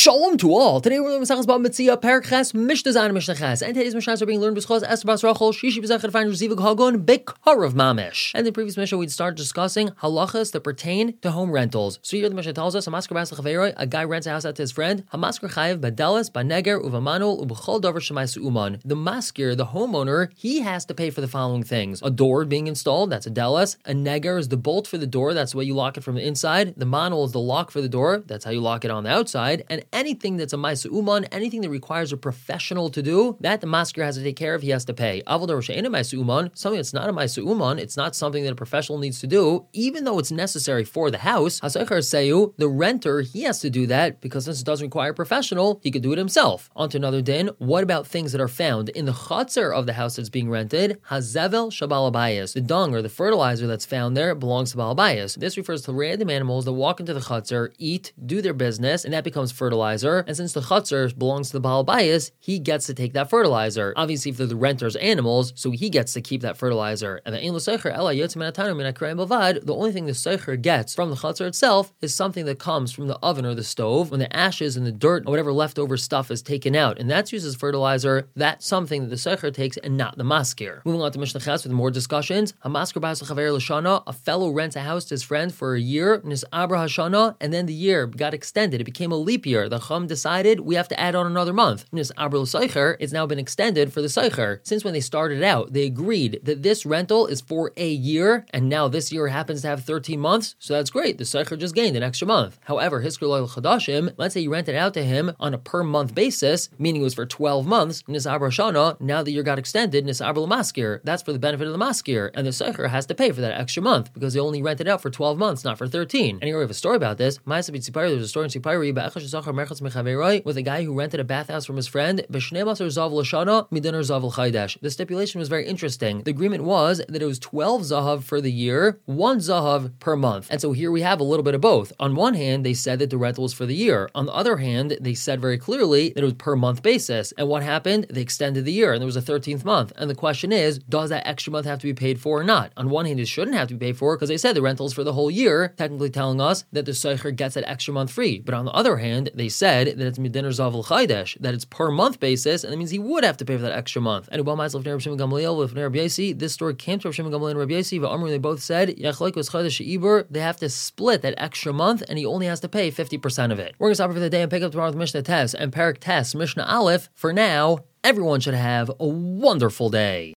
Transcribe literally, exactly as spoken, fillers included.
Shalom to all. Today we're learning Masechus Bava Metzia, Perek Ches, Mishnah Zayin, Mishnah Ches, and today's Mishnahs are being learned b'schos Esther Bas Rachel, Shishi b'zechad Find Zivug Hagon, Bekarav Mamish. And in the previous Mishnah we'd start discussing halachas that pertain to home rentals. So here the Mishnah tells us, Hamasker Bas L'Chaveroi, a guy rents a house out to his friend, Hamasker Chayev Badelas, Baneger, Uvamanul, Ubechol Davar Shemai Uman. The masker, the homeowner, he has to pay for the following things: a door being installed, that's a delas; a neger is the bolt for the door, that's the way you lock it from the inside; the manul is the lock for the door, that's how you lock it on the outside; and anything that's a Maisa Uman, anything that requires a professional to do, that the masker has to take care of, he has to pay. Avol She'ena Maisa Uman, something that's not a Maisa Uman, it's not something that a professional needs to do, even though it's necessary for the house. Haseicher Seyu, the renter, he has to do that because since it doesn't require a professional, he could do it himself. On to another din. What about things that are found in the chutzner of the house that's being rented? Hazevel Shabal Abayis, the dung or the fertilizer that's found there belongs to Baal Abayis. This refers to random animals that walk into the chutzner, eat, do their business, and that becomes fertilizer. And since the chutzner belongs to the Baal Bayis, he gets to take that fertilizer. Obviously, if they're the renter's animals, so he gets to keep that fertilizer. And the Ein Lo Seicher Ela Yotze Min HaTanur Min HaKrayim Bavad, the only thing the Seicher gets from the chutzner itself is something that comes from the oven or the stove when the ashes and the dirt or whatever leftover stuff is taken out, and that's used as fertilizer. That's something that the Seicher takes and not the maskir. Moving on to Mishnah Ches with more discussions. Hamasker Bas L'Chaver L'Shana, a fellow rents a house to his friend for a year, Nis Abra Hashana, and then the year got extended. It became a leap year. The Chum decided we have to add on another month. Nis Abra L'Seicher, it's now been extended for the Seicher. Since when they started out, they agreed that this rental is for a year, and now this year happens to have thirteen months, so that's great. The Seicher just gained an extra month. However, Hisker Loyal Chadashim, let's say you rented out to him on a per month basis, meaning it was for twelve months, Nis Abra Shana, now the year got extended, Nis Abra L'Maskir, that's for the benefit of the maskir, and the Seicher has to pay for that extra month because they only rented out for twelve months, not for thirteen. And here we have a story about this. There's a story in Sipari with a guy who rented a bathhouse from his friend. The stipulation was very interesting. The agreement was that it was twelve zahav for the year, one zahav per month. And so here we have a little bit of both. On one hand, they said that the rental was for the year. On the other hand, they said very clearly that it was per month basis. And what happened? They extended the year and there was a thirteenth month. And the question is, does that extra month have to be paid for or not? On one hand, it shouldn't have to be paid for because they said the rental is for the whole year, technically telling us that the Seicher gets that extra month free. But on the other hand, they said that it's Midiner Zavul Chaydesh, that it's per month basis, and that means he would have to pay for that extra month. And this story came to Rav Shimon Gamliel and Rabbi Yossi, they both said they have to split that extra month, and he only has to pay fifty percent of it. We're going to stop for the day and pick up tomorrow with Mishnah Tes and Perek Tes, Mishnah Aleph. For now, everyone should have a wonderful day.